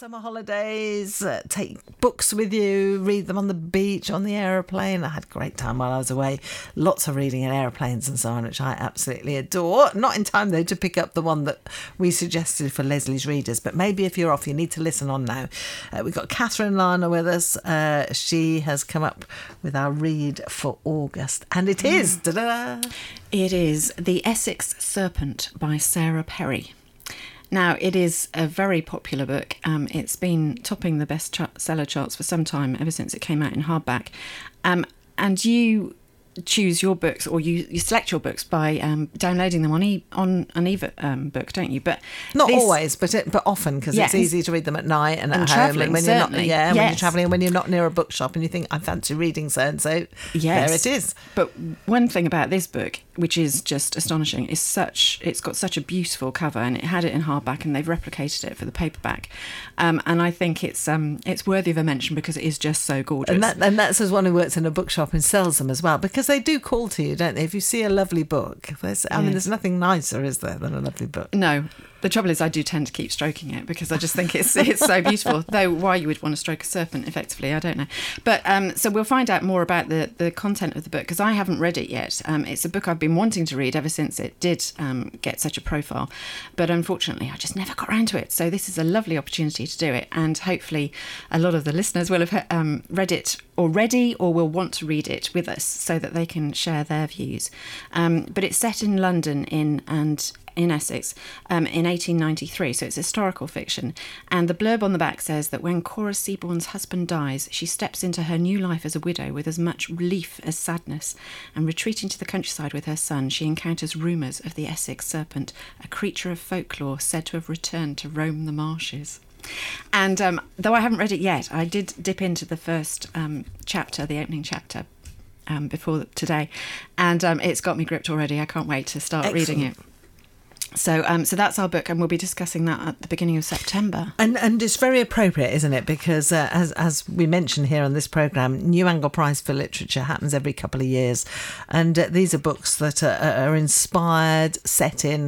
summer holidays, take books with you, read them on the beach, on the aeroplane. I had a great time while I was away. Lots of reading in aeroplanes and so on, which I absolutely adore. Not in time, though, to pick up the one that we suggested for Leslie's readers, but maybe if you're off, you need to listen on now. We've got Catherine Lana with us. She has come up with our read for August, and it is... Da-da-da. It is The Essex Serpent by Sarah Perry. Now, it is a very popular book. It's been topping the bestseller charts for some time, ever since it came out in hardback. And you choose your books, or you select your books by downloading them on an ebook, don't you? But not always, but often, because it's easy to read them at night and at home, and when you're not, when you're travelling, and when you're not near a bookshop, and you think I fancy reading so and so. Yes, there it is. But one thing about this book, which is just astonishing, is it's got such a beautiful cover, and it had it in hardback, and they've replicated it for the paperback. And I think it's worthy of a mention because it is just so gorgeous. And that's as one who works in a bookshop and sells them as well, because they do call to you, don't they? If you see a lovely book, there's nothing nicer, is there, than a lovely book? No. The trouble is I do tend to keep stroking it because I just think it's so beautiful. Though why you would want to stroke a serpent effectively, I don't know. But so we'll find out more about the content of the book, because I haven't read it yet. It's a book I've been wanting to read ever since it did get such a profile. But unfortunately, I just never got around to it. So this is a lovely opportunity to do it. And hopefully a lot of the listeners will have read it already, or will want to read it with us so that they can share their views. But it's set in London in Essex in 1893, so it's historical fiction. And the blurb on the back says that when Cora Seaborn's husband dies, she steps into her new life as a widow with as much relief as sadness, and retreating to the countryside with her son, she encounters rumours of the Essex Serpent, a creature of folklore said to have returned to roam the marshes. And though I haven't read it yet, I did dip into the first chapter, the opening chapter, before today, and it's got me gripped already. I can't wait to start reading it. So that's our book, and we'll be discussing that at the beginning of September. And it's very appropriate, isn't it? Because as we mentioned here on this programme, New Angle Prize for Literature happens every couple of years. And these are books that are inspired, set in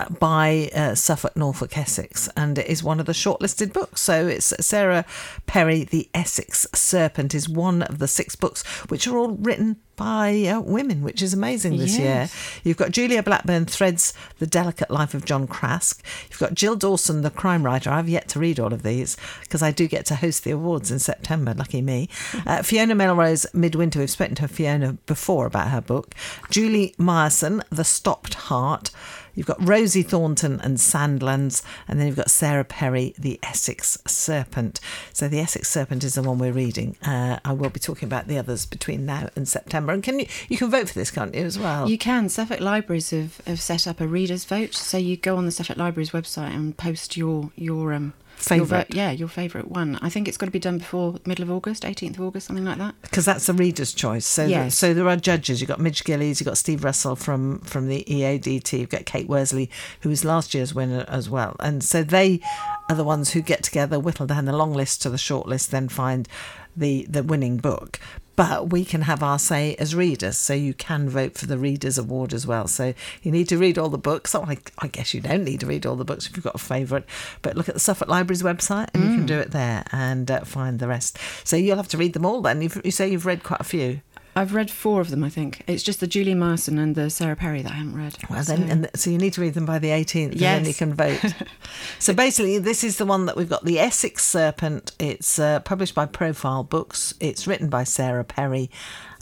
by Suffolk, Norfolk, Essex. And it is one of the shortlisted books. So it's Sarah Perry, The Essex Serpent is one of the 6 books, which are all written by women, which is amazing this year. You've got Julia Blackburn threads the delicate life of John Craske. You've got Jill Dawson, the crime writer. I've yet to read all of these because I do get to host the awards in September, lucky me. Fiona Melrose Midwinter, we've spoken to Fiona before about her book. Julie Meyerson, The Stopped Heart. You've got Rosie Thornton and Sandlands, and then you've got Sarah Perry, The Essex Serpent. So The Essex Serpent is the one we're reading. I will be talking about the others between now and September. And you can vote for this, can't you, as well? You can. Suffolk Libraries have set up a reader's vote. So you go on the Suffolk Libraries website and post your favourite. Your favourite one. I think it's got to be done before middle of August, 18th of August, something like that. Because that's the reader's choice. So yes. So there are judges. You've got Midge Gillies, you've got Steve Russell from the EADT, you've got Kate Worsley, who was last year's winner as well. And so they are the ones who get together, whittle down the long list to the short list, then find the winning book. But we can have our say as readers, so you can vote for the Readers' Award as well. So you need to read all the books. Oh, I guess you don't need to read all the books if you've got a favourite. But look at the Suffolk Libraries website and you can do it there and find the rest. So you'll have to read them all then. You say you've read quite a few. I've read 4 of them, I think. It's just the Julie Meyerson and the Sarah Perry that I haven't read. Well, so you need to read them by the 18th, yes. And then you can vote. So basically, this is the one that we've got, The Essex Serpent. It's published by Profile Books. It's written by Sarah Perry.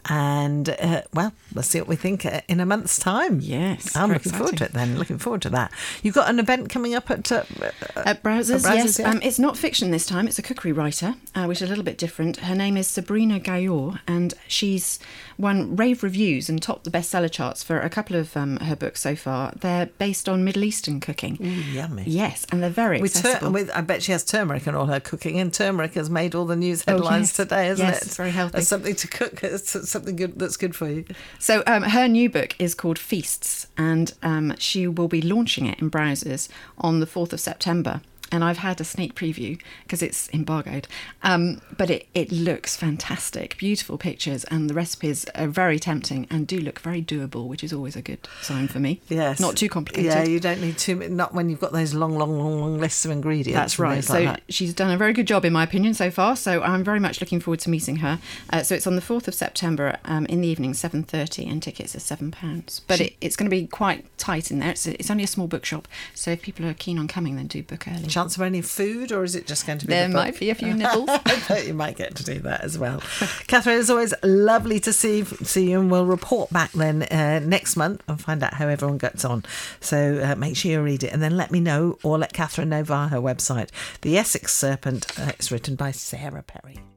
And, we'll see what we think in a month's time. Yes. I'm looking forward to it then. Looking forward to that. You've got an event coming up at Browsers, yes. Yeah? It's not fiction this time. It's a cookery writer, which is a little bit different. Her name is Sabrina Gayor, and she's won rave reviews and topped the bestseller charts for a couple of her books so far. They're based on Middle Eastern cooking. Ooh, yummy. Yes, and they're very accessible. I bet she has turmeric in all her cooking, and turmeric has made all the news headlines today, hasn't it? Yes, very healthy. As something to cook. It's something good that's good for you. So her new book is called Feasts, and she will be launching it in Browsers on the 4th of September. and I've had a sneak preview because it's embargoed. But it looks fantastic, beautiful pictures, and the recipes are very tempting and do look very doable, which is always a good sign for me. Yes. Not too complicated. Yeah, you don't need too, not when you've got those long lists of ingredients. That's right. So she's done a very good job, in my opinion, so far. So I'm very much looking forward to meeting her. So it's on the 4th of September in the evening, 7:30, and tickets are £7. But it's going to be quite tight in there. It's only a small bookshop, so if people are keen on coming, then do book early. Chance of any food, or is it just going to be there the book? might be a few nibbles. You might get to do that as well. Catherine, it's always lovely to see you, and we'll report back then next month and find out how everyone gets on. So make sure you read it and then let me know, or let Catherine know via her website. The Essex Serpent, it's written by Sarah Perry.